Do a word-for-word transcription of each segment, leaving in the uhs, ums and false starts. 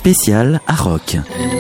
spécial à Rock.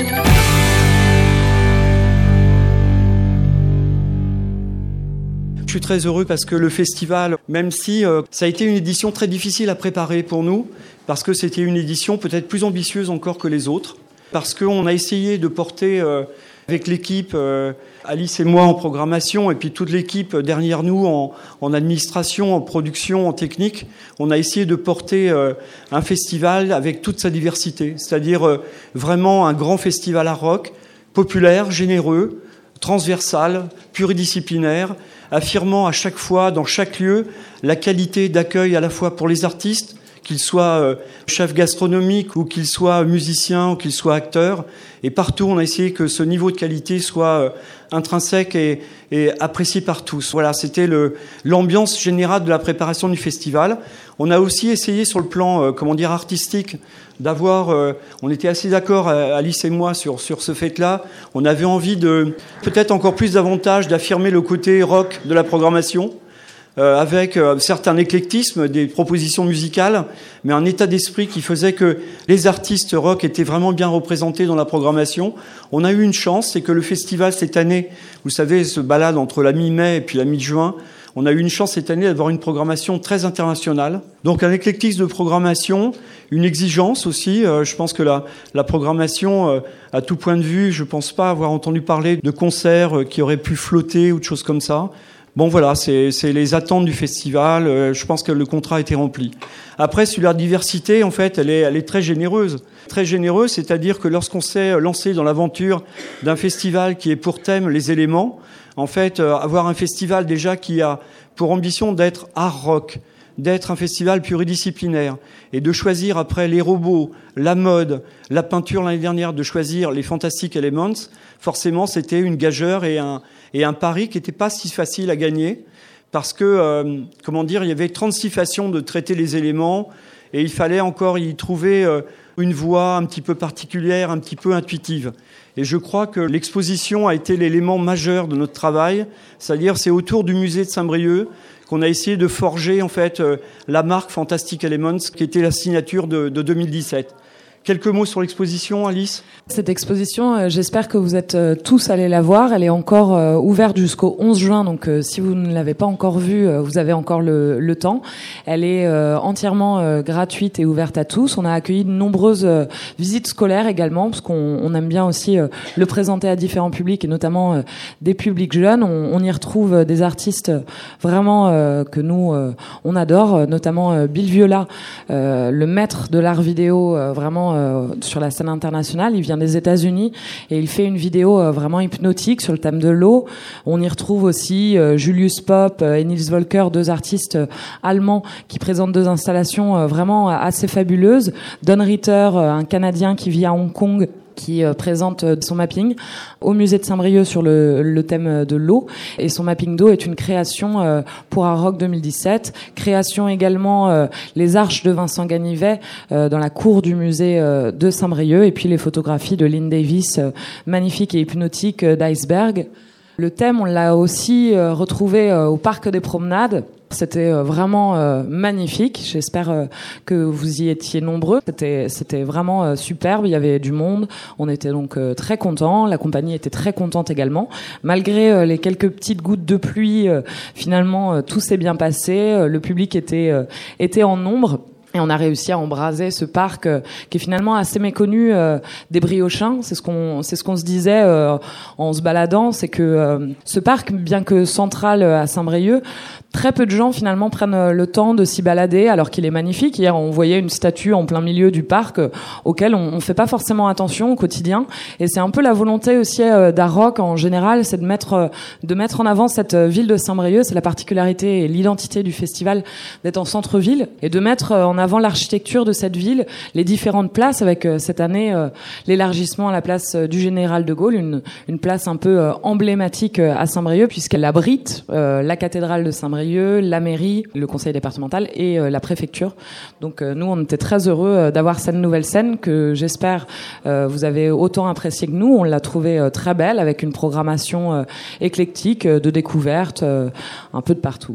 Je suis très heureux parce que le festival, même si euh, ça a été une édition très difficile à préparer pour nous, parce que c'était une édition peut-être plus ambitieuse encore que les autres, parce qu'on a essayé de porter euh, avec l'équipe, euh, Alice et moi en programmation, et puis toute l'équipe derrière nous en, en administration, en production, en technique, on a essayé de porter euh, un festival avec toute sa diversité, c'est-à-dire euh, vraiment un grand festival à rock, populaire, généreux, transversal, pluridisciplinaire, affirmant à chaque fois, dans chaque lieu, la qualité d'accueil à la fois pour les artistes, qu'ils soient euh, chefs gastronomiques ou qu'ils soient musiciens ou qu'ils soient acteurs. Et partout, on a essayé que ce niveau de qualité soit euh, intrinsèque et, et apprécié par tous. Voilà, c'était le, l'ambiance générale de la préparation du festival. On a aussi essayé sur le plan, euh, comment dire, artistique, d'avoir... Euh, on était assez d'accord, Alice et moi, sur, sur ce fait-là. On avait envie de, peut-être encore plus davantage, d'affirmer le côté rock de la programmation, euh, avec euh, certes un éclectisme des propositions musicales, mais un état d'esprit qui faisait que les artistes rock étaient vraiment bien représentés dans la programmation. On a eu une chance, c'est que le festival, cette année, vous savez, se balade entre la mi-mai et puis la mi-juin. On a eu une chance cette année d'avoir une programmation très internationale. Donc un éclectisme de programmation, une exigence aussi. Euh, je pense que la, la programmation, euh, à tout point de vue, je ne pense pas avoir entendu parler de concerts euh, qui auraient pu flotter ou de choses comme ça. Bon voilà, c'est, c'est les attentes du festival. Euh, je pense que le contrat a été rempli. Après, sur la diversité, en fait, elle est, elle est très généreuse. Très généreuse, c'est-à-dire que lorsqu'on s'est lancé dans l'aventure d'un festival qui est pour thème les éléments, en fait, euh, avoir un festival déjà qui a pour ambition d'être art rock, d'être un festival pluridisciplinaire, et de choisir après les robots, la mode, la peinture l'année dernière, de choisir les Fantastic Elements, forcément c'était une gageure et un, et un pari qui n'était pas si facile à gagner, parce que, euh, comment dire, il y avait trente-six façons de traiter les éléments, et il fallait encore y trouver euh, une voie un petit peu particulière, un petit peu intuitive. Et je crois que l'exposition a été l'élément majeur de notre travail, c'est-à-dire c'est autour du musée de Saint-Brieuc qu'on a essayé de forger en fait euh, la marque Fantastic Elements, qui était la signature de, de deux mille dix-sept. Quelques mots sur l'exposition, Alice ? Cette exposition, euh, j'espère que vous êtes euh, tous allés la voir. Elle est encore euh, ouverte jusqu'au onze juin, donc euh, si vous ne l'avez pas encore vue, euh, vous avez encore le, le temps. Elle est euh, entièrement euh, gratuite et ouverte à tous. On a accueilli de nombreuses euh, visites scolaires également, parce qu'on on aime bien aussi euh, le présenter à différents publics, et notamment euh, des publics jeunes. On, on y retrouve euh, des artistes vraiment euh, que nous, euh, on adore, euh, notamment euh, Bill Viola, euh, le maître de l'art vidéo, euh, vraiment Euh, sur la scène internationale. Il vient des États-Unis et il fait une vidéo euh, vraiment hypnotique sur le thème de l'eau. On y retrouve aussi euh, Julius Pop euh, et Nils Volker, deux artistes euh, allemands qui présentent deux installations euh, vraiment assez fabuleuses. Don Ritter, euh, un Canadien qui vit à Hong Kong, qui euh, présente euh, son mapping au musée de Saint-Brieuc sur le, le thème de l'eau. Et son mapping d'eau est une création euh, pour Art Rock deux mille dix-sept. Création également euh, les arches de Vincent Ganivet euh, dans la cour du musée euh, de Saint-Brieuc. Et puis les photographies de Lynn Davis, euh, magnifiques et hypnotiques euh, d'Iceberg. Le thème, on l'a aussi euh, retrouvé euh, au Parc des Promenades. C'était euh, vraiment euh, magnifique. J'espère euh, que vous y étiez nombreux. C'était, c'était vraiment euh, superbe. Il y avait du monde. On était donc euh, très contents. La compagnie était très contente également. Malgré euh, les quelques petites gouttes de pluie, euh, finalement, euh, tout s'est bien passé. Euh, le public était, euh, était en nombre. Et on a réussi à embraser ce parc euh, qui est finalement assez méconnu euh, des Briochins. C'est ce qu'on, c'est ce qu'on se disait euh, en se baladant, c'est que euh, ce parc, bien que central à Saint-Brieuc, très peu de gens finalement prennent le temps de s'y balader, alors qu'il est magnifique. Hier, on voyait une statue en plein milieu du parc euh, auquel on, on fait pas forcément attention au quotidien. Et c'est un peu la volonté aussi euh, d'Art Rock en général, c'est de mettre euh, de mettre en avant cette euh, ville de Saint-Brieuc. C'est la particularité et l'identité du festival d'être en centre-ville et de mettre euh, en avant l'architecture de cette ville, les différentes places, avec euh, cette année euh, l'élargissement à la place euh, du Général de Gaulle, une, une place un peu euh, emblématique euh, à Saint-Brieuc, puisqu'elle abrite euh, la cathédrale de Saint-Brieuc, la mairie, le conseil départemental et euh, la préfecture. Donc euh, nous, on était très heureux euh, d'avoir cette nouvelle scène que j'espère euh, vous avez autant appréciée que nous. On l'a trouvée euh, très belle, avec une programmation euh, éclectique, euh, de découverte, euh, un peu de partout.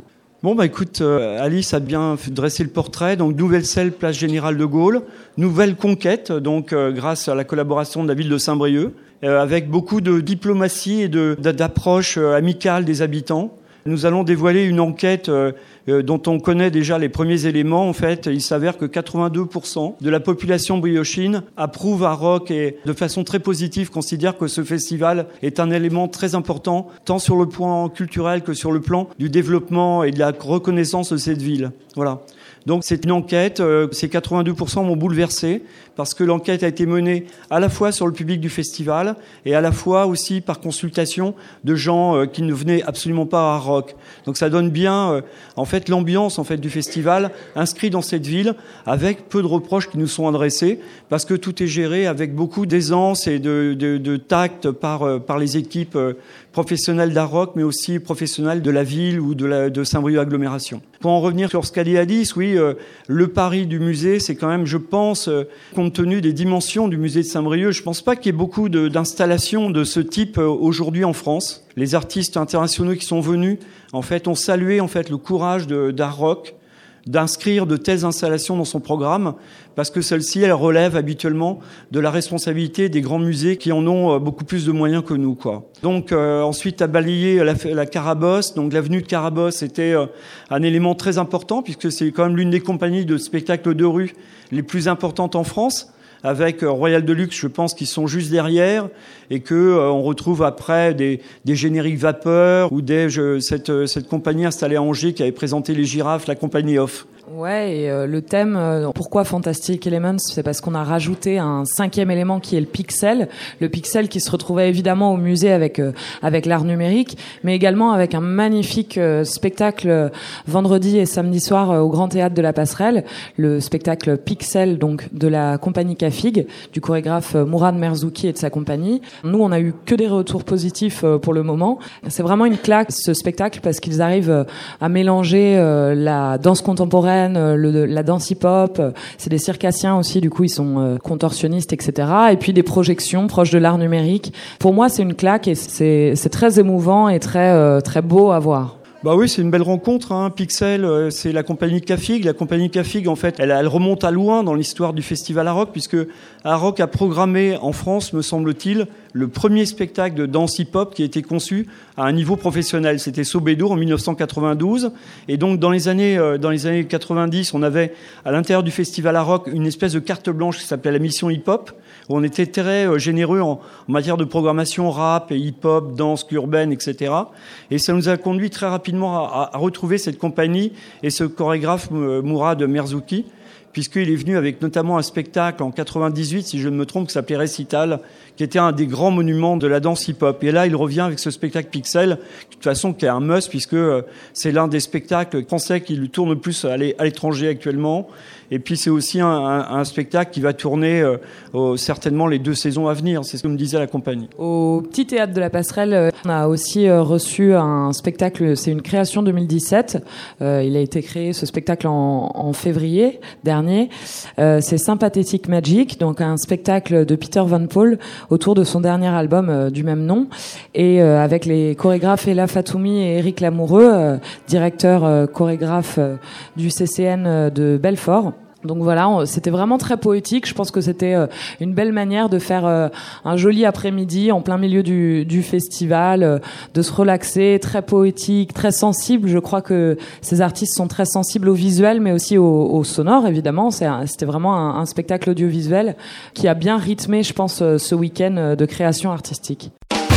Bon, bah écoute, euh, Alice a bien dressé le portrait. Donc, nouvelle scène, place Général de Gaulle. Nouvelle conquête, donc euh, grâce à la collaboration de la ville de Saint-Brieuc, euh, avec beaucoup de diplomatie et de, d'approche euh, amicale des habitants. Nous allons dévoiler une enquête euh, euh, dont on connaît déjà les premiers éléments. En fait, il s'avère que quatre-vingt-deux pour cent de la population briochine approuve Arrock et de façon très positive considère que ce festival est un élément très important, tant sur le plan culturel que sur le plan du développement et de la reconnaissance de cette ville. Voilà. Donc c'est une enquête, euh, ces quatre-vingt-deux pour cent m'ont bouleversé parce que l'enquête a été menée à la fois sur le public du festival et à la fois aussi par consultation de gens euh, qui ne venaient absolument pas à Arrock. Donc ça donne bien euh, en fait l'ambiance en fait du festival inscrit dans cette ville avec peu de reproches qui nous sont adressés parce que tout est géré avec beaucoup d'aisance et de, de, de tact par, euh, par les équipes euh, professionnels d'Arrock, mais aussi professionnels de la ville ou de, la, de Saint-Brieuc agglomération. Pour en revenir sur ce qu'a dit Alice, oui, euh, le pari du musée, c'est quand même, je pense, euh, compte tenu des dimensions du musée de Saint-Brieuc, je pense pas qu'il y ait beaucoup de, d'installations de ce type euh, aujourd'hui en France. Les artistes internationaux qui sont venus, en fait, ont salué en fait le courage de, d'Arrock d'inscrire de telles installations dans son programme, parce que celle-ci, elle relève habituellement de la responsabilité des grands musées qui en ont beaucoup plus de moyens que nous, quoi. Donc euh, ensuite, à balayer la, la Carabosse, donc l'avenue de Carabosse était euh, un élément très important, puisque c'est quand même l'une des compagnies de spectacles de rue les plus importantes en France, avec Royal Deluxe, je pense qu'ils sont juste derrière, et que euh, on retrouve après des, des génériques vapeur ou des je, cette, cette compagnie installée à Angers qui avait présenté les girafes, la compagnie Off. Ouais, et euh, le thème, euh, pourquoi Fantastic Elements, c'est parce qu'on a rajouté un cinquième élément qui est le pixel, le pixel qui se retrouvait évidemment au musée avec euh, avec l'art numérique, mais également avec un magnifique euh, spectacle euh, vendredi et samedi soir euh, au Grand Théâtre de la Passerelle, le spectacle Pixel donc de la compagnie Cafig, du chorégraphe euh, Mourad Merzouki et de sa compagnie. Nous, on a eu que des retours positifs euh, pour le moment. C'est vraiment une claque ce spectacle parce qu'ils arrivent euh, à mélanger euh, la danse contemporaine, Le, la danse hip-hop, c'est des circassiens aussi, du coup ils sont euh, contorsionnistes, et cetera. Et puis des projections proches de l'art numérique. Pour moi, c'est une claque et c'est, c'est très émouvant et très, euh, très beau à voir. Bah oui, c'est une belle rencontre. Hein. Pixel, euh, c'est la compagnie Cafig. La compagnie Cafig, en fait, elle, elle remonte à loin dans l'histoire du festival Arrock, puisque Arrock a programmé en France, me semble-t-il, le premier spectacle de danse hip-hop qui a été conçu à un niveau professionnel. C'était Sobedo en dix-neuf cent quatre-vingt-douze. Et donc, dans les années, euh, dans les années quatre-vingt-dix, on avait à l'intérieur du festival Arrock une espèce de carte blanche qui s'appelait la mission hip-hop, où on était très euh, généreux en, en matière de programmation rap et hip-hop, danse urbaine, et cetera. Et ça nous a conduit très rapidement à, à retrouver cette compagnie et ce chorégraphe euh, Mourad Merzouki, puisqu'il est venu avec notamment un spectacle en quatre-vingt-dix-huit, si je ne me trompe, qui s'appelait Récital, qui était un des grands monuments de la danse hip-hop. Et là, il revient avec ce spectacle Pixel, de toute façon, qui est un must, puisque c'est l'un des spectacles français qui lui tourne le plus à l'étranger actuellement. Et puis, c'est aussi un, un, un spectacle qui va tourner euh, euh, certainement les deux saisons à venir. C'est ce que me disait la compagnie. Au Petit Théâtre de la Passerelle, on a aussi euh, reçu un spectacle, c'est une création deux mille dix-sept. Euh, il a été créé, ce spectacle, en, en février dernier. Euh, c'est Sympathetic Magic, donc un spectacle de Peter Van Paul autour de son dernier album euh, du même nom. Et euh, avec les chorégraphes Ella Fatoumi et Eric Lamoureux, euh, directeur euh, chorégraphe euh, du C C N euh, de Belfort. Donc voilà, c'était vraiment très poétique. Je pense que c'était une belle manière de faire un joli après-midi en plein milieu du, du festival, de se relaxer, très poétique, très sensible. Je crois que ces artistes sont très sensibles au visuel, mais aussi au, au sonore, évidemment. C'est un, c'était vraiment un, un spectacle audiovisuel qui a bien rythmé, je pense, ce week-end de création artistique.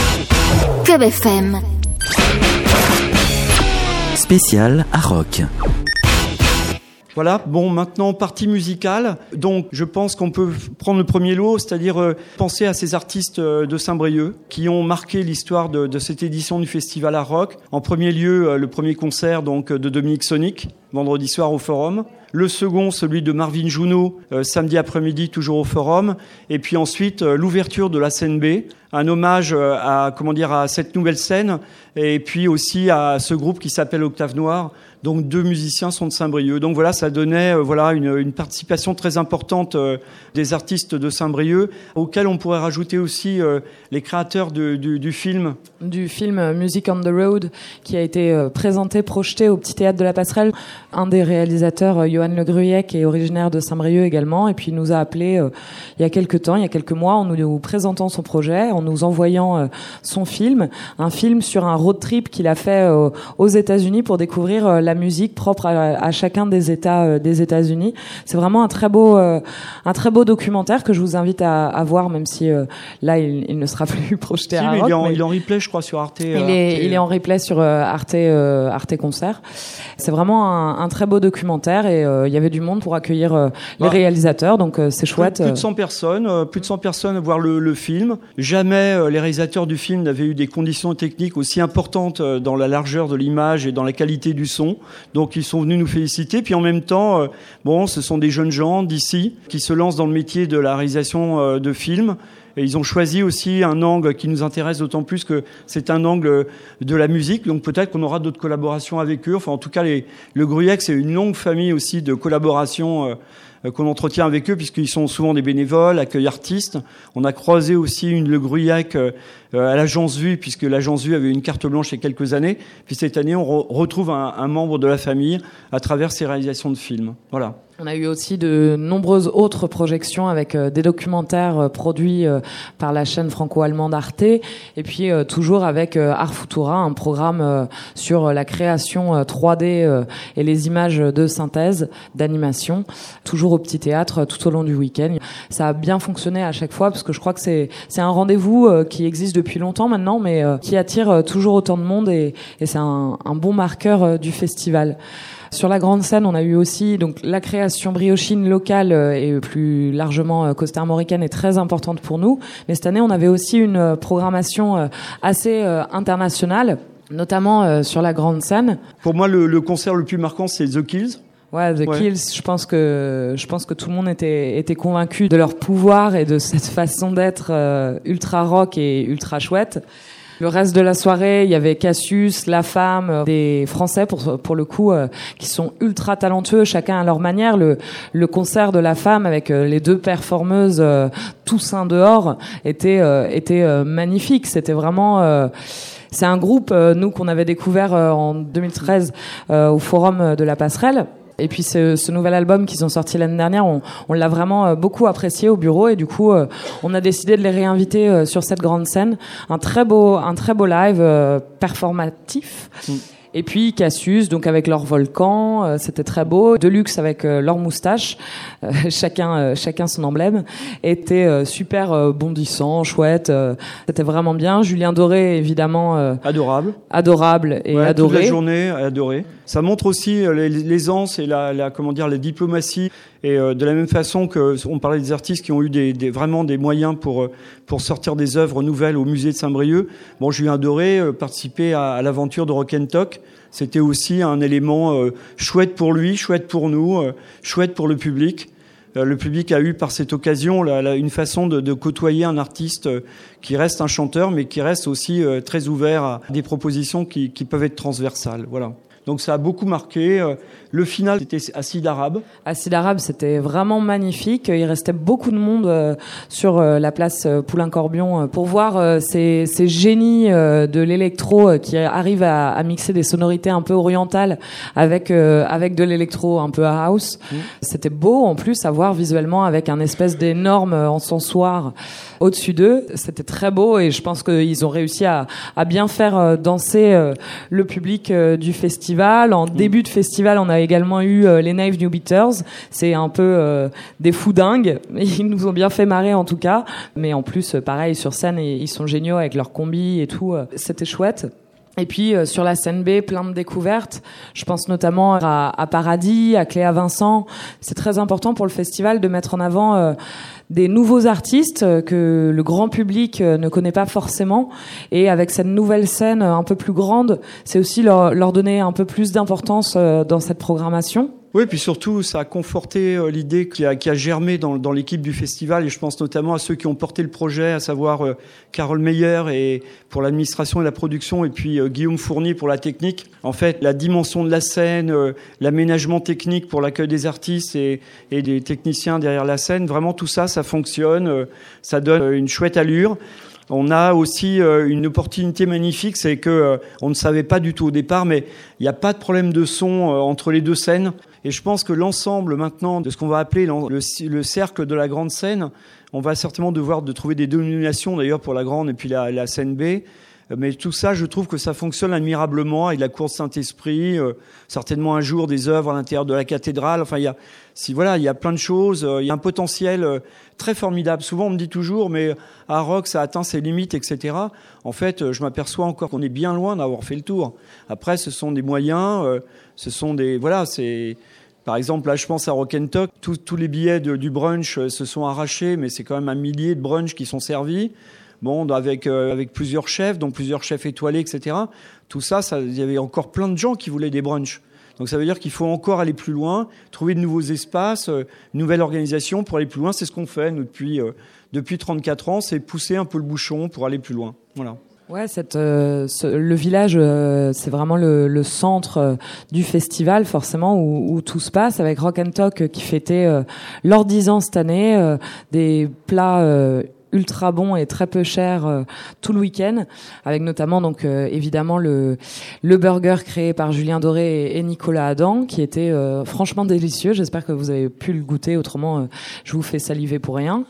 Club F M. Spécial Arrock. Voilà, bon, maintenant, partie musicale. Donc, je pense qu'on peut prendre le premier lot, c'est-à-dire euh, penser à ces artistes euh, de Saint-Brieuc qui ont marqué l'histoire de, de cette édition du Festival Arrock. En premier lieu, euh, le premier concert donc de Dominique Sonic, vendredi soir au Forum. Le second, celui de Marvin Junot, euh, samedi après-midi, toujours au Forum. Et puis ensuite, euh, l'ouverture de la scène B, un hommage euh, à, comment dire, à cette nouvelle scène, et puis aussi à ce groupe qui s'appelle Octave Noir, Donc deux musiciens sont de Saint-Brieuc. Donc voilà, ça donnait euh, voilà une, une participation très importante euh, des artistes de Saint-Brieuc, auxquels on pourrait rajouter aussi euh, les créateurs de, du, du film. Du film Music on the Road, qui a été euh, présenté, projeté au Petit Théâtre de la Passerelle. Un des réalisateurs, euh, Johan Le Gruyec, qui est originaire de Saint-Brieuc également, et puis il nous a appelés euh, il y a quelques temps, il y a quelques mois, en nous, nous présentant son projet, en nous envoyant euh, son film, un film sur un road trip qu'il a fait euh, aux États-Unis pour découvrir euh, la musique propre à, à chacun des États euh, des États-Unis. C'est vraiment un très beau, euh, un très beau documentaire que je vous invite à, à voir, même si euh, là il, il ne sera plus projeté si, à mais Rock, il est en, mais... il est en replay, je crois, sur Arte. Il euh, est, Arte, il est en replay sur euh, Arte, euh, Arte Concert. C'est vraiment un, un très beau documentaire et euh, il y avait du monde pour accueillir euh, les bah, réalisateurs, donc euh, c'est chouette. Plus, plus de cent personnes, euh, plus de cent personnes à voir le, le film. Jamais euh, les réalisateurs du film n'avaient eu des conditions techniques aussi importantes euh, dans la largeur de l'image et dans la qualité du son. Donc ils sont venus nous féliciter. Puis en même temps, euh, bon, ce sont des jeunes gens d'ici qui se lancent dans le métier de la réalisation euh, de films. Et ils ont choisi aussi un angle qui nous intéresse d'autant plus que c'est un angle de la musique. Donc peut-être qu'on aura d'autres collaborations avec eux. Enfin, en tout cas, les, le Gruyec, c'est une longue famille aussi de collaborations euh, qu'on entretient avec eux, puisqu'ils sont souvent des bénévoles, accueil artistes. On a croisé aussi une, le Gruyec euh, à l'Agence Vue, puisque l'Agence Vue avait une carte blanche il y a quelques années. Puis cette année, on re- retrouve un, un membre de la famille à travers ses réalisations de films. Voilà. On a eu aussi de nombreuses autres projections avec euh, des documentaires euh, produits euh, par la chaîne franco-allemande Arte, et puis euh, toujours avec euh, Art Futura, un programme euh, sur euh, la création euh, trois D euh, et les images de synthèse, d'animation, toujours au Petit Théâtre euh, tout au long du week-end. Ça a bien fonctionné à chaque fois parce que je crois que c'est c'est un rendez-vous euh, qui existe depuis longtemps maintenant, mais euh, qui attire euh, toujours autant de monde et, et c'est un, un bon marqueur euh, du festival. Sur la grande scène, on a eu aussi donc la création briochine locale euh, et plus largement euh, costa-armoricaine est très importante pour nous. Mais cette année, on avait aussi une euh, programmation euh, assez euh, internationale, notamment euh, sur la grande scène. Pour moi, le, le concert le plus marquant, c'est The Kills. Ouais, The ouais. Kills, je pense que je pense que tout le monde était était convaincu de leur pouvoir et de cette façon d'être euh, ultra rock et ultra chouette. Le reste de la soirée, il y avait Cassius, La Femme, des Français pour pour le coup euh, qui sont ultra talentueux, chacun à leur manière. Le le concert de La Femme avec euh, les deux performeuses euh, tous un dehors était euh, était euh, magnifique. C'était vraiment euh, c'est un groupe euh, nous qu'on avait découvert euh, en deux mille treize euh, au Forum de la Passerelle. Et puis ce, ce nouvel album qu'ils ont sorti l'année dernière, on, on l'a vraiment euh, beaucoup apprécié au bureau et du coup euh, on a décidé de les réinviter euh, sur cette grande scène. Un très beau, un très beau live euh, performatif. Mm. Et puis Cassius, donc avec leur volcan, euh, c'était très beau. Deluxe avec euh, leur moustache, euh, chacun, euh, chacun son emblème, était euh, super euh, bondissant, chouette. Euh, c'était vraiment bien. Julien Doré, évidemment, euh, adorable, adorable et ouais, adoré. Toute la journée, adoré. Ça montre aussi l'aisance et la, la, comment dire, la diplomatie. Et euh, de la même façon que on parlait des artistes qui ont eu des, des, vraiment des moyens pour pour sortir des œuvres nouvelles au musée de Saint-Brieuc. Bon, Julien Doré euh, participait à, à l'aventure de Rock and Talk. C'était aussi un élément euh, chouette pour lui, chouette pour nous, euh, chouette pour le public. Euh, le public a eu par cette occasion là, là, une façon de, de côtoyer un artiste euh, qui reste un chanteur, mais qui reste aussi euh, très ouvert à des propositions qui, qui peuvent être transversales. Voilà. Donc ça a beaucoup marqué. Le final, c'était Acide Arabe. Acide Arabe, c'était vraiment magnifique. Il restait beaucoup de monde sur la place Poulain-Corbion pour voir ces, ces génies de l'électro qui arrivent à, à mixer des sonorités un peu orientales avec avec de l'électro un peu à house. Mmh. C'était beau en plus à voir visuellement avec un espèce d'énorme encensoir au-dessus d'eux. C'était très beau et je pense qu'ils ont réussi à, à bien faire danser le public du festival. En début de festival, on a également eu euh, les Naive New Beaters. C'est un peu euh, des fous dingues. Ils nous ont bien fait marrer en tout cas. Mais en plus, pareil, sur scène, ils sont géniaux avec leur combi et tout. C'était chouette. Et puis euh, sur la scène B, plein de découvertes. Je pense notamment à, à Paradis, à Cléa Vincent. C'est très important pour le festival de mettre en avant euh, des nouveaux artistes que le grand public ne connaît pas forcément. Et avec cette nouvelle scène un peu plus grande, c'est aussi leur, leur donner un peu plus d'importance dans cette programmation. Oui, puis surtout, ça a conforté euh, l'idée qui a, qui a germé dans, dans l'équipe du festival, et je pense notamment à ceux qui ont porté le projet, à savoir euh, Carole Meyer et, pour l'administration et la production, et puis euh, Guillaume Fournier pour la technique. En fait, la dimension de la scène, euh, l'aménagement technique pour l'accueil des artistes et, et des techniciens derrière la scène, vraiment tout ça, ça fonctionne, euh, ça donne euh, une chouette allure. On a aussi euh, une opportunité magnifique, c'est que euh, on ne savait pas du tout au départ, mais il n'y a pas de problème de son euh, entre les deux scènes. Et je pense que l'ensemble maintenant de ce qu'on va appeler le, le cercle de la grande scène, on va certainement devoir de trouver des dénominations d'ailleurs pour la grande et puis la, la scène B. Mais tout ça, je trouve que ça fonctionne admirablement avec la cour Saint-Esprit, euh, certainement un jour des œuvres à l'intérieur de la cathédrale. Enfin, il y a, si voilà, il y a plein de choses. Euh, il y a un potentiel euh, très formidable. Souvent, on me dit toujours, mais à Rock, ça atteint ses limites, et cetera. En fait, euh, je m'aperçois encore qu'on est bien loin d'avoir fait le tour. Après, ce sont des moyens, euh, ce sont des, voilà, c'est. Par exemple, là, je pense à Rock and Talk. Tous, tous les billets de, du brunch euh, se sont arrachés, mais c'est quand même un millier de brunchs qui sont servis. Bon, avec euh, avec plusieurs chefs, donc plusieurs chefs étoilés, et cetera. Tout ça, ça, il y avait encore plein de gens qui voulaient des brunchs. Donc ça veut dire qu'il faut encore aller plus loin, trouver de nouveaux espaces, euh, une nouvelle organisation pour aller plus loin. C'est ce qu'on fait nous depuis euh, depuis trente-quatre ans, c'est pousser un peu le bouchon pour aller plus loin. Voilà. Ouais, cette, euh, ce, le village, euh, c'est vraiment le, le centre euh, du festival, forcément, où, où tout se passe, avec Rock and Talk euh, qui fêtait euh, leurs dix ans cette année, euh, des plats euh, ultra bon et très peu cher euh, tout le week-end, avec notamment donc euh, évidemment le le burger créé par Julien Doré et, et Nicolas Adam, qui était euh, franchement délicieux. J'espère que vous avez pu le goûter, autrement euh, je vous fais saliver pour rien.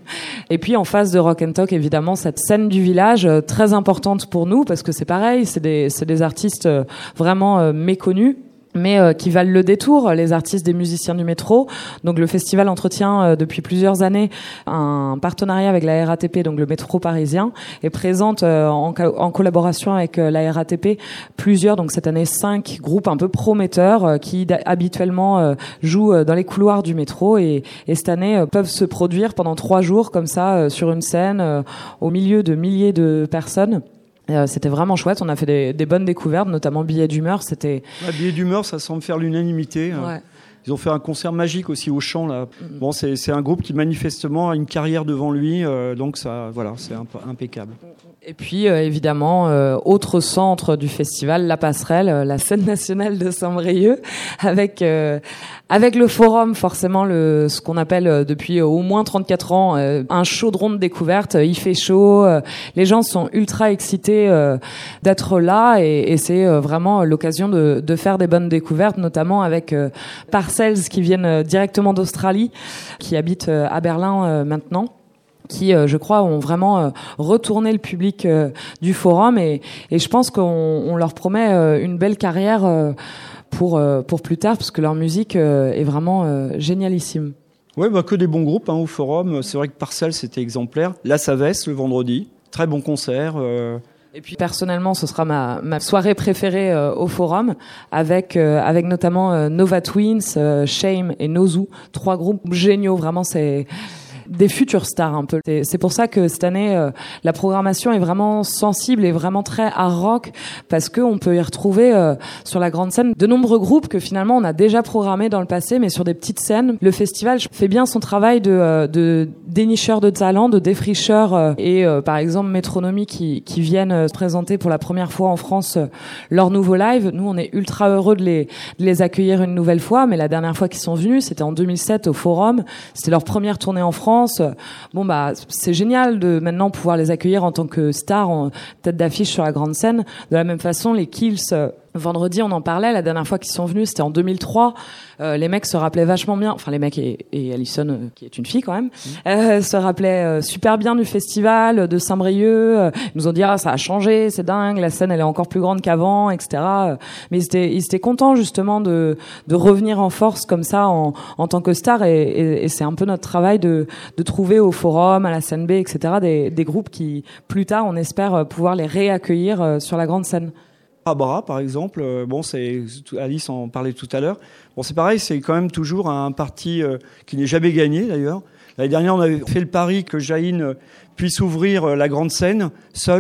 Et puis en face de Rock and Talk, évidemment cette scène du village euh, très importante pour nous, parce que c'est pareil, c'est des c'est des artistes euh, vraiment euh, méconnus, mais euh, qui valent le détour, les artistes des musiciens du métro. Donc le festival entretient euh, depuis plusieurs années un partenariat avec la R A T P, donc le métro parisien, et présente euh, en, en collaboration avec euh, la R A T P plusieurs, donc cette année cinq groupes un peu prometteurs euh, qui d- habituellement euh, jouent euh, dans les couloirs du métro, et, et cette année euh, peuvent se produire pendant trois jours comme ça euh, sur une scène euh, au milieu de milliers de personnes. Euh, c'était vraiment chouette, on a fait des, des bonnes découvertes, notamment Billet d'humeur. C'était ouais, Billet d'humeur, ça semble faire l'unanimité. Ouais. Ils ont fait un concert magique aussi au Champ là. Mm-hmm. Bon, c'est, c'est un groupe qui manifestement a une carrière devant lui, euh, donc ça, voilà, c'est imp- impeccable. Et puis euh, évidemment, euh, autre centre du festival, la Passerelle, euh, la scène nationale de Saint-Brieuc, avec euh, avec le forum, forcément le ce qu'on appelle euh, depuis euh, au moins trente-quatre ans euh, un chaudron de découverte. Il fait chaud, euh, les gens sont ultra excités euh, d'être là, et, et c'est euh, vraiment l'occasion de, de faire des bonnes découvertes, notamment avec euh, Parcells qui viennent euh, directement d'Australie, qui habitent euh, à Berlin euh, maintenant, qui, euh, je crois, ont vraiment euh, retourné le public euh, du forum, et, et je pense qu'on on leur promet euh, une belle carrière euh, pour euh, pour plus tard, parce que leur musique euh, est vraiment euh, génialissime. Ouais, bah que des bons groupes hein, au forum. C'est vrai que Parcelles c'était exemplaire. La Savesse le vendredi, très bon concert. Euh... Et puis personnellement, ce sera ma ma soirée préférée euh, au forum, avec euh, avec notamment euh, Nova Twins, euh, Shame et Nozu, trois groupes géniaux. Vraiment, c'est des futures stars un peu. C'est, c'est pour ça que cette année, euh, la programmation est vraiment sensible et vraiment très hard rock, parce que on peut y retrouver euh, sur la grande scène de nombreux groupes que finalement on a déjà programmés dans le passé, mais sur des petites scènes. Le festival fait bien son travail de, euh, de dénicheur de talent, de défricheur, euh, et euh, par exemple Métronomie qui, qui viennent euh, se présenter pour la première fois en France euh, leur nouveau live. Nous, on est ultra heureux de les, de les accueillir une nouvelle fois, mais la dernière fois qu'ils sont venus, c'était en deux mille sept au Forum. C'était leur première tournée en France. Bon bah c'est génial de maintenant pouvoir les accueillir en tant que stars, en tête d'affiche sur la grande scène. De la même façon, les Kills, euh, vendredi on en parlait, la dernière fois qu'ils sont venus c'était en deux mille trois. Euh, les mecs se rappelaient vachement bien, enfin les mecs et, et Alison euh, qui est une fille quand même, mmh. euh, se rappelaient euh, super bien du festival de Saint-Brieuc. Euh, ils nous ont dit ah ça a changé, c'est dingue, la scène elle est encore plus grande qu'avant, et cetera. Mais ils étaient, ils étaient contents justement de de revenir en force comme ça en en tant que star, et, et, et c'est un peu notre travail de de trouver au forum, à la scène B, et cetera des des groupes qui plus tard on espère pouvoir les réaccueillir euh, sur la grande scène. Abra, par exemple, euh, bon, c'est Alice en parlait tout à l'heure. Bon, c'est pareil, c'est quand même toujours un parti euh, qui n'est jamais gagné d'ailleurs. L'année dernière, on avait fait le pari que Jaïn puisse ouvrir la grande scène seul.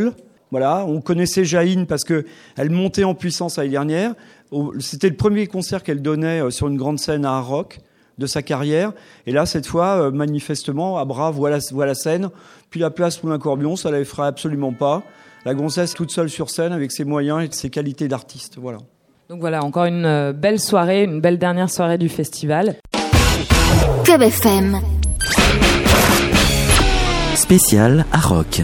Voilà, on connaissait Jaïne parce qu'elle montait en puissance l'année dernière. C'était le premier concert qu'elle donnait sur une grande scène à Arrock de sa carrière. Et là, cette fois, manifestement, Abra voit la, voit la scène. Puis la place Moulin Corbion, ça ne l'effraie absolument pas. La gonzesse toute seule sur scène avec ses moyens et ses qualités d'artiste. Voilà. Donc voilà, encore une belle soirée, une belle dernière soirée du festival. Club F M. Spécial Arrock.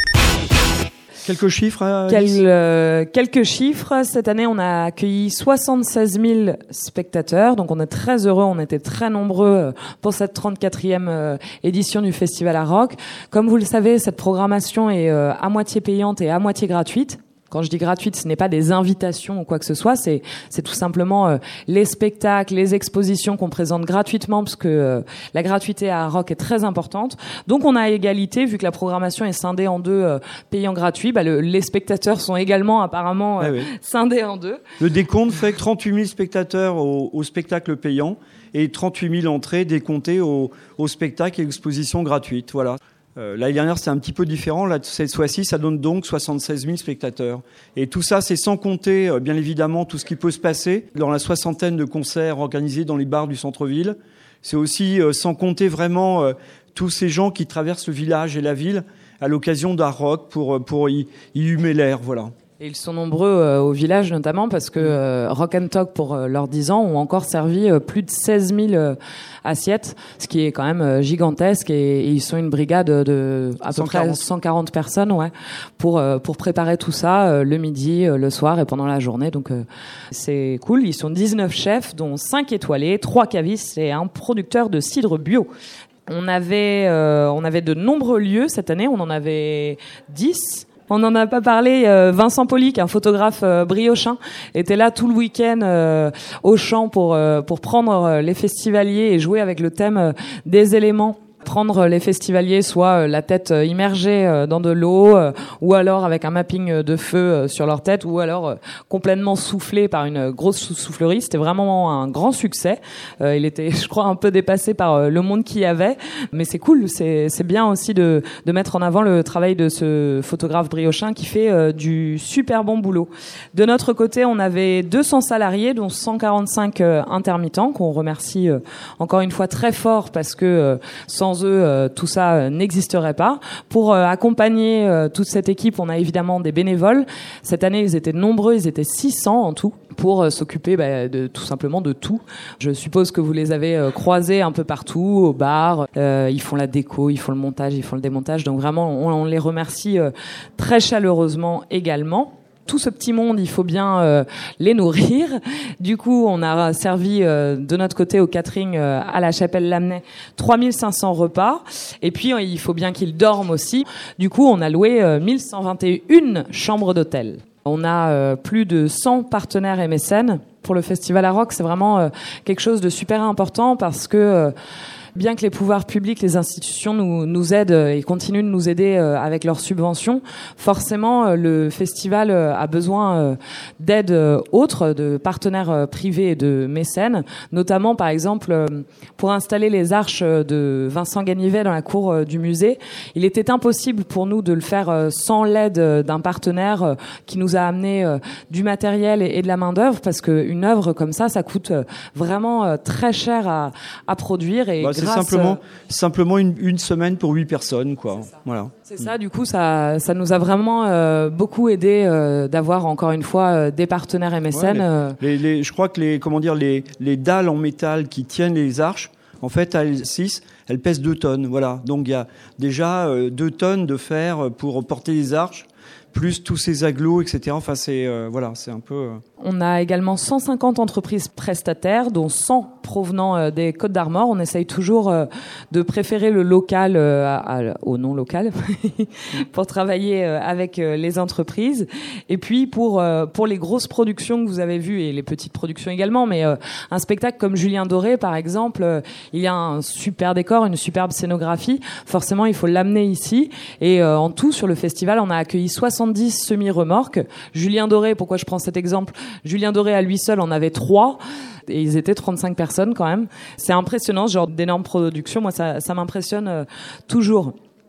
Quelques chiffres à... Quel, euh, quelques chiffres. Cette année, on a accueilli soixante-seize mille spectateurs. Donc, on est très heureux. On était très nombreux pour cette trente-quatrième euh, édition du Festival Arrock. Comme vous le savez, cette programmation est euh, à moitié payante et à moitié gratuite. Quand je dis gratuite, ce n'est pas des invitations ou quoi que ce soit, c'est c'est tout simplement euh, les spectacles, les expositions qu'on présente gratuitement, parce que euh, la gratuité à Arrock est très importante. Donc on a égalité, vu que la programmation est scindée en deux, euh, payant gratuit, bah, le, les spectateurs sont également apparemment euh, ah oui. scindés en deux. Le décompte fait trente-huit mille spectateurs au, au spectacle payant et trente-huit mille entrées décomptées au, au spectacle et exposition gratuite. Voilà. Euh, l'année dernière, c'était un petit peu différent. Là, cette fois-ci, ça donne donc soixante-seize mille spectateurs. Et tout ça, c'est sans compter, euh, bien évidemment, tout ce qui peut se passer dans la soixantaine de concerts organisés dans les bars du centre-ville. C'est aussi euh, sans compter vraiment euh, tous ces gens qui traversent le village et la ville à l'occasion d'Arrock pour, pour y, y humer l'air. Voilà. Et ils sont nombreux euh, au village notamment parce que euh, Rock and Talk pour euh, leurs dix ans ont encore servi euh, plus de seize mille euh, assiettes, ce qui est quand même euh, gigantesque et, et ils sont une brigade de à peu près cent quarante personnes, ouais, pour euh, pour préparer tout ça euh, le midi, euh, le soir et pendant la journée. Donc euh, c'est cool. Ils sont dix-neuf chefs, dont cinq étoilés, trois cavistes et un producteur de cidre bio. On avait euh, on avait de nombreux lieux cette année. On en avait dix. On n'en a pas parlé. Euh, Vincent Polic, un photographe euh, briochin, était là tout le week-end euh, au champ pour euh, pour prendre euh, les festivaliers et jouer avec le thème euh, des éléments. Prendre les festivaliers soit la tête immergée dans de l'eau, ou alors avec un mapping de feu sur leur tête, ou alors complètement soufflé par une grosse soufflerie. C'était vraiment un grand succès. Il était, je crois, un peu dépassé par le monde qu'il y avait, mais c'est cool. C'est, c'est bien aussi de, de mettre en avant le travail de ce photographe briochin qui fait du super bon boulot. De notre côté, on avait deux cents salariés, dont cent quarante-cinq intermittents, qu'on remercie encore une fois très fort parce que sans eux, euh, tout ça euh, n'existerait pas. Pour euh, accompagner euh, toute cette équipe, on a évidemment des bénévoles. Cette année, ils étaient nombreux, ils étaient six cents en tout, pour euh, s'occuper bah, de, tout simplement de tout. Je suppose que vous les avez euh, croisés un peu partout, au bar. Euh, ils font la déco, ils font le montage, ils font le démontage. Donc vraiment, on, on les remercie euh, très chaleureusement également. Tout ce petit monde, il faut bien euh, les nourrir. Du coup, on a servi euh, de notre côté au catering euh, à la Chapelle Lamennais trois mille cinq cents repas. Et puis, euh, il faut bien qu'ils dorment aussi. Du coup, on a loué euh, mille cent vingt et une chambres d'hôtel. On a euh, plus de cent partenaires et mécènes. Pour le Festival Arrock, c'est vraiment euh, quelque chose de super important parce que euh, bien que les pouvoirs publics, les institutions nous, nous aident et continuent de nous aider euh, avec leurs subventions, forcément, euh, le festival euh, a besoin euh, d'aide euh, autres, de partenaires euh, privés et de mécènes, notamment, par exemple, euh, pour installer les arches de Vincent Ganivet dans la cour euh, du musée. Il était impossible pour nous de le faire euh, sans l'aide euh, d'un partenaire euh, qui nous a amené euh, du matériel et, et de la main-d'œuvre, parce qu'une œuvre comme ça, ça coûte euh, vraiment euh, très cher à, à produire. Et bah, c'est simplement, simplement une, une semaine pour huit personnes, quoi. C'est ça. Voilà. C'est ça. Du coup, ça, ça nous a vraiment euh, beaucoup aidé euh, d'avoir encore une fois euh, des partenaires et mécènes. Ouais, les, les, les, je crois que les, comment dire, les, les dalles en métal qui tiennent les arches, en fait, à L six, elles pèsent deux tonnes. Voilà. Donc il y a déjà euh, deux tonnes de fer pour porter les arches, plus tous ces agglos, et cetera. Enfin, c'est euh, voilà, c'est un peu. Euh... On a également cent cinquante entreprises prestataires, dont cent provenant euh, des Côtes d'Armor. On essaye toujours euh, de préférer le local euh, à, à, au non local pour travailler euh, avec euh, les entreprises. Et puis pour euh, pour les grosses productions que vous avez vues et les petites productions également, mais euh, un spectacle comme Julien Doré, par exemple, euh, il y a un super décor, une superbe scénographie. Forcément, il faut l'amener ici. Et euh, en tout, sur le festival, on a accueilli soixante-dix semi-remorques. Julien Doré, pourquoi je prends cet exemple ? Julien Doré à lui seul en avait trois et ils étaient trente-cinq personnes quand même. C'est impressionnant ce genre d'énorme production. Moi, ça, ça m'impressionne euh, toujours.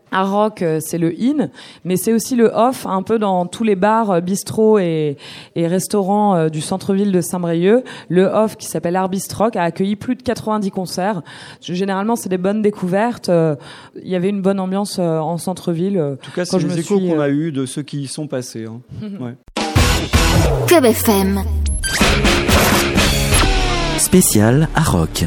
Arrock, c'est le in, mais c'est aussi le off, un peu dans tous les bars, bistrots et, et restaurants du centre-ville de Saint-Brieuc. Le off, qui s'appelle Arbistrock, a accueilli plus de quatre-vingt-dix concerts. Généralement, c'est des bonnes découvertes. Il y avait une bonne ambiance en centre-ville. En tout cas, c'est les échos suis... qu'on a eus de ceux qui y sont passés. Hein. Ouais. Club F M. Spécial Arrock.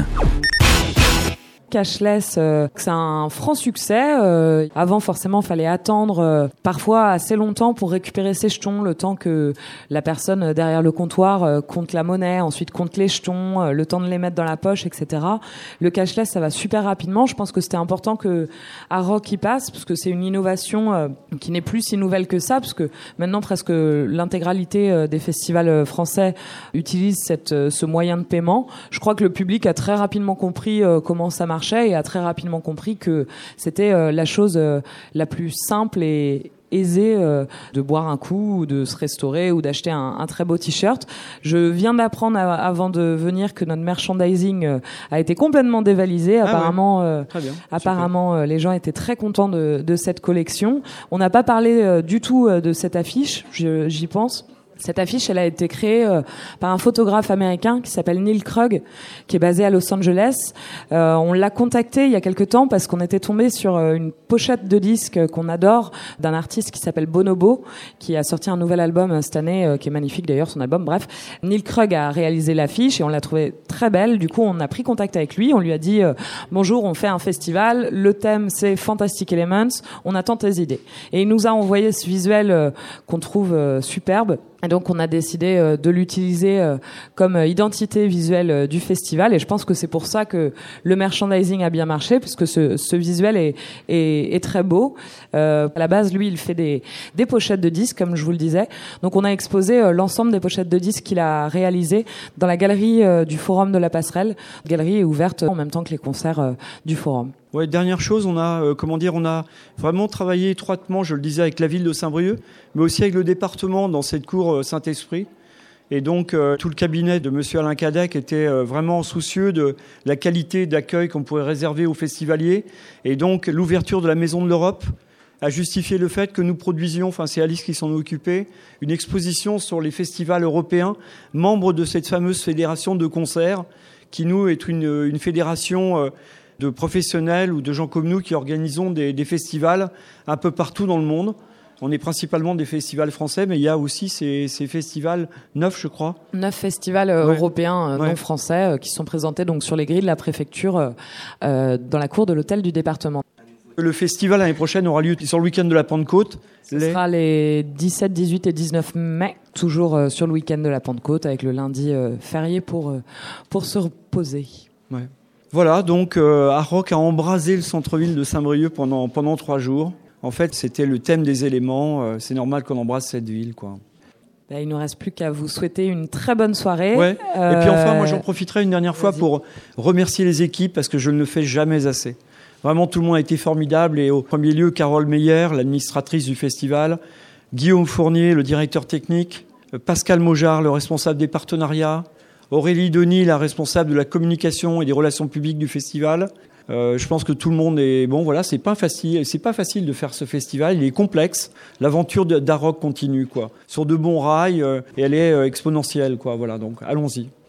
Cashless, euh, c'est un franc succès. Euh, avant, forcément, fallait attendre euh, parfois assez longtemps pour récupérer ses jetons, le temps que la personne derrière le comptoir euh, compte la monnaie, ensuite compte les jetons, euh, le temps de les mettre dans la poche, et cetera. Le cashless, ça va super rapidement. Je pense que c'était important que Arrock y passe, parce que c'est une innovation euh, qui n'est plus si nouvelle que ça, parce que maintenant, presque l'intégralité euh, des festivals français utilisent cette, euh, ce moyen de paiement. Je crois que le public a très rapidement compris euh, comment ça marche et a très rapidement compris que c'était euh, la chose euh, la plus simple et aisée euh, de boire un coup ou de se restaurer ou d'acheter un, un très beau t-shirt. Je viens d'apprendre à, avant de venir que notre merchandising euh, a été complètement dévalisé. Ah apparemment, ouais. euh, Très bien. apparemment euh, les gens étaient très contents de, de cette collection. On n'a pas parlé euh, du tout euh, de cette affiche, je, j'y pense. Cette affiche, elle a été créée euh, par un photographe américain qui s'appelle Neil Krug, qui est basé à Los Angeles. Euh, on l'a contacté il y a quelque temps parce qu'on était tombé sur euh, une pochette de disque qu'on adore d'un artiste qui s'appelle Bonobo, qui a sorti un nouvel album euh, cette année, euh, qui est magnifique d'ailleurs, son album. Bref, Neil Krug a réalisé l'affiche et on l'a trouvée très belle. Du coup, on a pris contact avec lui. On lui a dit euh, bonjour, on fait un festival. Le thème, c'est Fantastic Elements. On attend tes idées. Et il nous a envoyé ce visuel euh, qu'on trouve euh, superbe. Et donc, on a décidé euh, de l'utiliser euh, comme euh, identité visuelle euh, du festival. Et je pense que c'est pour ça que le merchandising a bien marché, puisque ce, ce visuel est, est, est très beau. Euh, à la base, lui, il fait des, des pochettes de disques, comme je vous le disais. Donc, on a exposé euh, l'ensemble des pochettes de disques qu'il a réalisées dans la galerie euh, du Forum de la Passerelle. La galerie est ouverte en même temps que les concerts euh, du Forum. Ouais, dernière chose, on a, euh, comment dire, on a vraiment travaillé étroitement, je le disais, avec la ville de Saint-Brieuc, mais aussi avec le département dans cette cour euh, Saint-Esprit. Et donc, euh, tout le cabinet de monsieur Alain Cadec était euh, vraiment soucieux de la qualité d'accueil qu'on pourrait réserver aux festivaliers. Et donc, l'ouverture de la Maison de l'Europe a justifié le fait que nous produisions, enfin c'est Alice qui s'en occupait, une exposition sur les festivals européens, membres de cette fameuse fédération de concerts, qui nous est une, une fédération euh, de professionnels ou de gens comme nous qui organisons des, des festivals un peu partout dans le monde. On est principalement des festivals français, mais il y a aussi ces, ces festivals neufs, je crois. Neuf festivals euh, ouais. européens euh, ouais. non français euh, qui sont présentés donc sur les grilles de la préfecture euh, euh, dans la cour de l'hôtel du département. Le festival l'année prochaine aura lieu sur le week-end de la Pentecôte. Ce les... sera les dix-sept, dix-huit et dix-neuf mai, toujours euh, sur le week-end de la Pentecôte, avec le lundi euh, férié pour, euh, pour se reposer. Ouais. Voilà, donc euh, Arrock a embrasé le centre-ville de Saint-Brieuc pendant, pendant trois jours. En fait, c'était le thème des éléments. Euh, c'est normal qu'on embrasse cette ville, quoi. Ben, il ne nous reste plus qu'à vous souhaiter une très bonne soirée. Ouais. Euh... Et puis enfin, moi j'en profiterai une dernière fois Vas-y. pour remercier les équipes, parce que je ne le fais jamais assez. Vraiment, tout le monde a été formidable. Et au premier lieu, Carole Meyer, l'administratrice du festival, Guillaume Fournier, le directeur technique, Pascal Maujard, le responsable des partenariats, Aurélie Denis, la responsable de la communication et des relations publiques du festival. Euh, je pense que tout le monde est bon. Voilà, c'est pas facile. C'est pas facile de faire ce festival. Il est complexe. L'aventure d'Arrock continue, quoi, sur de bons rails, euh, et elle est euh, exponentielle, quoi. Voilà, donc allons-y.